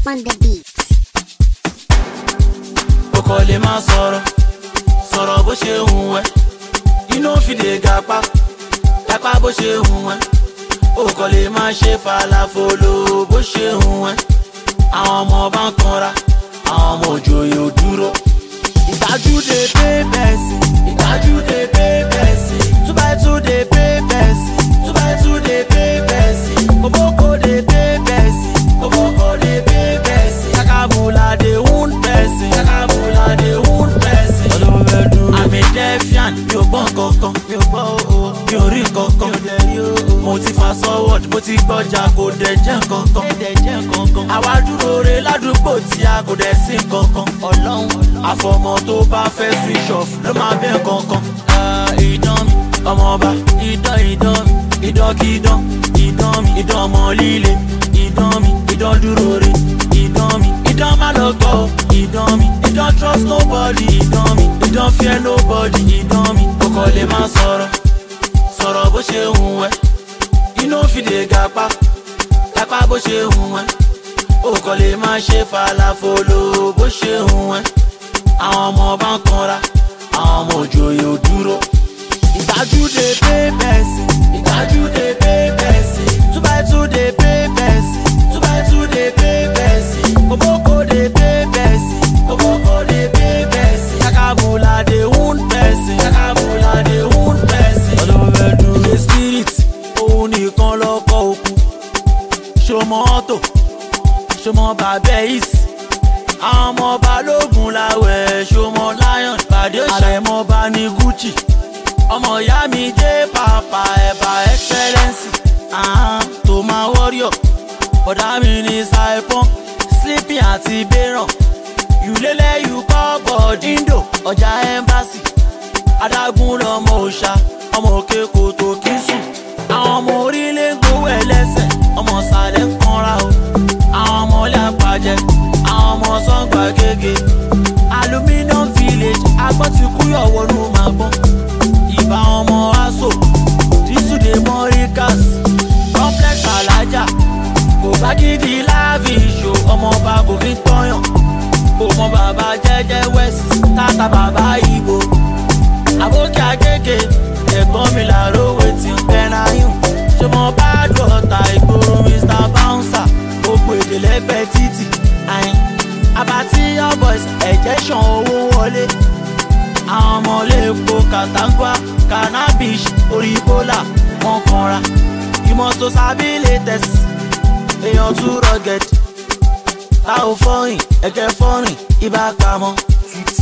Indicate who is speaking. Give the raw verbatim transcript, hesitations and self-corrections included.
Speaker 1: on the beat.
Speaker 2: Okole ma sọ̀rọ̀, sọ̀rọ̀ bó ṣe hùn ẹ́. Inú fi lè gapá, gapá bó ṣe hùn ẹ́. Okole ma ṣe falafolo bó ṣe hùn ẹ́. Àwọn ọmọ bá ń kanra, àwọn ọmọ òjòyè ò dúró. Ìgbájú dé pé bẹ́ẹ̀sì, ìgbájú dé pé bẹ́ẹ̀sì. Two by two dé pé bẹ́ẹ̀sì, two by two dé pé bẹ́ẹ̀sì. Koboko dé pé bẹ́ẹ̀sì, koboko dé pé bẹ́ẹ̀sì. Yakabula dé wound bẹ́ẹ̀sì, yakabula dé wound bẹ́ẹ̀sì. Ọlọ́wọ́ bẹ́ẹ̀ dúró. Àmì defiant, mi ò gbọ́ kankan, mi ò gbọ́ o, mi ò rí kankan, mi ò dẹ̀ rí o. Mo ti fa forward, mo ti gbọ́jà kò dẹ̀ jẹ́ kankan, dẹ̀ jẹ́ kankan. Àwa dúró re ládùúgbò tí a kò dẹ̀ sí kankan. Ọlọ́run àfọmọ tó bá fẹ́ switch off ló máa bẹ́ kankan. Ìdán mi, ọmọọba, ìdán ìdán mi, ìdán kí ìdán, ìdán mi, ìdán ọmọ líle, ìdán mi, ìdán dúró re, ìdán mi, ìdán má lọ gbọ́ o, ìdán mi, ìdán trust nobody, ìdán mi, ìdán fear nobody, ìdán mi. Okole máa sọ̀rọ̀, sọ̀rọ̀ bó ṣe hùn ẹ́. Inú fi lè gapá, gapá bó ṣe hùn ẹ́. Okole máa ṣe falafolo bó ṣe hùn ẹ́. Àwọn ọmọ bá ń kanra, àwọn ọmọ òjòyè ò dúró. Ìgbájú dé pé bẹ́ẹ̀sì, ìgbájú dé pé bẹ́ẹ̀sì. Two by two dé pé bẹ́ẹ̀sì, two by two dé pé bẹ́ẹ̀sì. Koboko dé pé bẹ́ẹ̀sì, koboko dé pé bẹ́ẹ̀sì. Yakabula dé wound bẹ́ẹ̀sì, yakabula dé wound bẹ́ẹ̀sì. Ọlọ́wọ́ bẹ́ẹ̀ dúró. Ilé spirit, òun nìkan lọ́kọ̀ òkú. Ṣọmọ ọ̀tọ̀, ṣọmọ bàbá ìsì. Àwọn ọmọ balógun láwẹ̀ ṣọmọ lion pàdé àrẹ̀mọba ní Gucci. Ọmọ ìyá mi dé pàpà ẹ̀bà excellence. Tó máa warrior, bọ̀dá mi ní saipon, sleeping àti bẹ́ràn. Yùlélẹ̀ yù kọ́ bọ̀díńdò, ọjà embassy. Adágún lọmọ òòṣà, ọmọ òkè kòtò kí sùn. Àwọn ọmọ orílẹ̀ ń gbowó ẹlẹ́sẹ̀, ọmọ sàlẹ̀ ń kanra o. Àwọn ọmọ ilé àpàjẹ, àwọn ọmọ sọ́ngbà gègé. Aluminium village, agbọ́n ti kúyọ̀ wọnú màgbọ́n. Ìbá ọmọ aso, dísùdé mọ́ríkàs. Complex alájà, kò bá gidi láàbì ìṣó. Ọmọọba kò fi tọ́yàn, kò mọ bàbá jẹ́jẹ́ west, tata bàbá Ìgbò. Àbókí agége, ẹ̀gbọ́n mi làró wetin pẹ́náyùn. Ṣé mo bá dọ̀tà ìgboro mister Bouncer? Gbogbo èdè lẹ́gbẹ̀ẹ́ títì. Abati your boys, ẹ̀jẹ̀ ṣan owó wọlé. Àwọn ọmọ lẹ́kọ̀ọ́ Katangwa, cannabis, orí bólà, wọ́n kanra. Ìmọ̀tò sábì latest, èèyàn tún rugged. Ta ò fọ́rìn, ẹ̀kẹ́ fọ́rìn, ibà pamọ́.